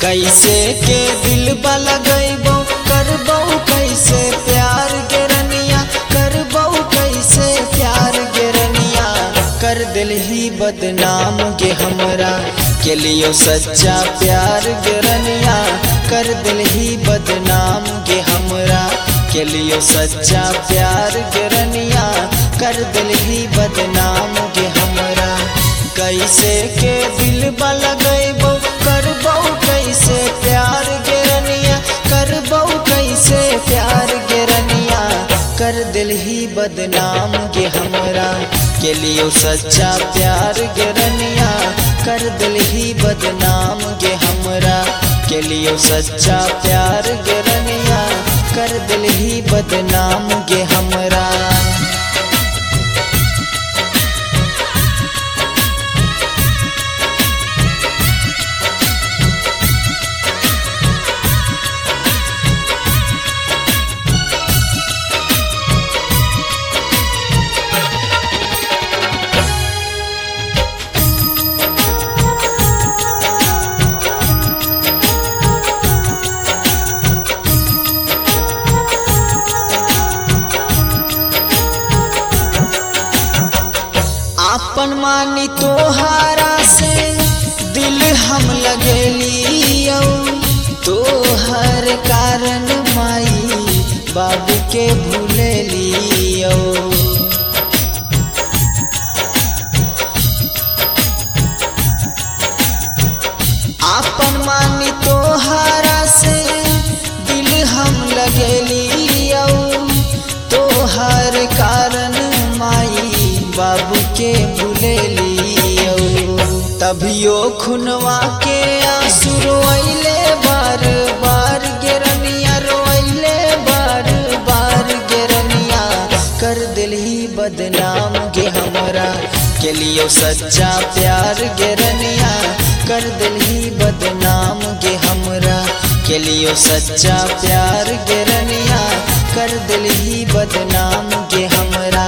कैसे के दिल लगैबो करबो कैसे प्यार गे रनिया करबो कैसे प्यार गे रनिया कर दिल ही बदनाम गे हमरा के लियो सच्चा प्यार गे रनिया कर दिल ही बदनाम गे हमरा के लियो सच्चा प्यार गे रनिया कर दिल ही बदनाम गे हमरा कैसे के दिल लगैबो करबो कैसे प्यार गे रनिया करबो कैसे प्यार गे रनिया कर दिल ही बदनाम गे हमरा के लियो सच्चा प्यार गे रनिया कर दिल ही बदनाम गे हमरा के लियो सच्चा प्यार गे रनिया कर दिल ही बदनाम गे हमरा। अपन मानी तोहारा से दिल हम लगेलियो तोहर कारण माई बाबू के भूले लियो अपन मानी तोहारा से दिल हम लगेलियो तोहर कारण माई बाबू के भूले लियो तभियो खुनवा के आंसू रोइले बार बार गे रनिया रोइले बार बार गे रनिया कर दिल ही बदनाम गे हमरा के लियो सच्चा प्यार गे रनिया कर दिल ही बदनाम गे हमरा के लियो सच्चा प्यार गे रनिया कर दिल ही बदनाम गे हमरा।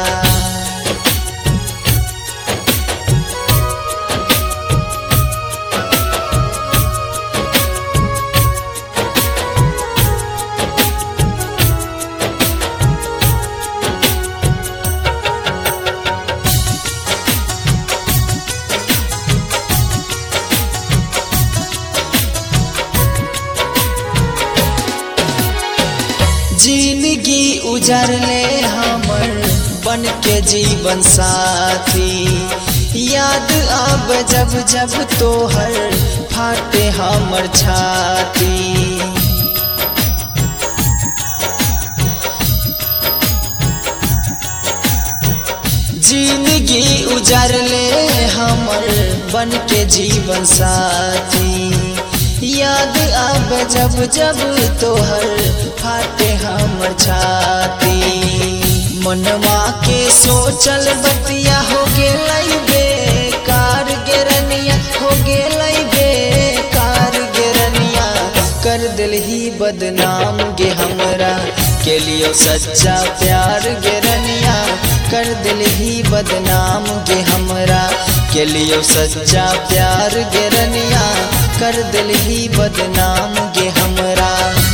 जिंदगी उजरले हमर बन के जीवन साथी याद आब जब जब तोहर फाटे हमर छाती जिंदगी उजरले हमर बन के जीवन साथी याद आब जब जब तोहर फाटे हमर छाती मनवा के सोचल बतिया हो गेलै बेकार गे रनिया हो गेलै बेकार गे रनिया कर दिल ही बदनाम गे हमरा के लियो सच्चा प्यार गे रनिया कर दिल ही बदनाम गे हमरा के लियो सच्चा प्यार गे रनिया कर दिल ही बदनाम गे हमरा।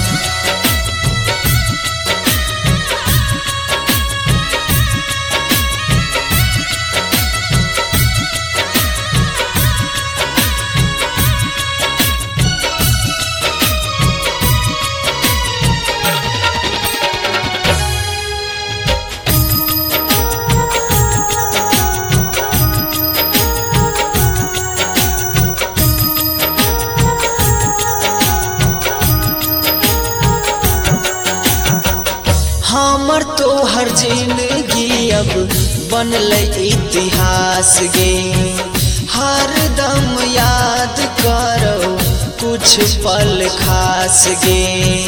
हमर तोहर जिंदगी अब बनले इतिहास गे हर दम याद करो कुछ पल खास गे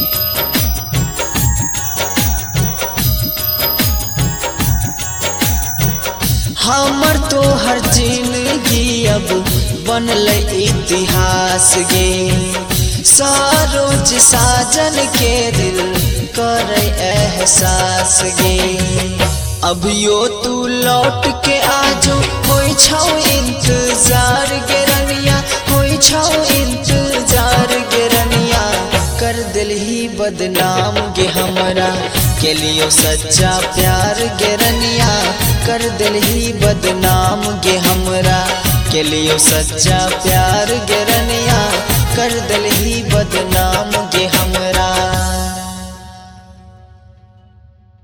हमर तोहर जिंदगी अब बनले इतिहास गे सरोज साजन के दिल करे एहसास गे अभियो तू लौट के आजो होई छौ इंतजार गे रनिया होई छौ इंतजार बदनाम गे हमरा के लियो सच्चा प्यार गे रनिया कर दिलही बदनाम गे हमरा के लियो सच्चा प्यार गे रनिया कर दिलही बदनाम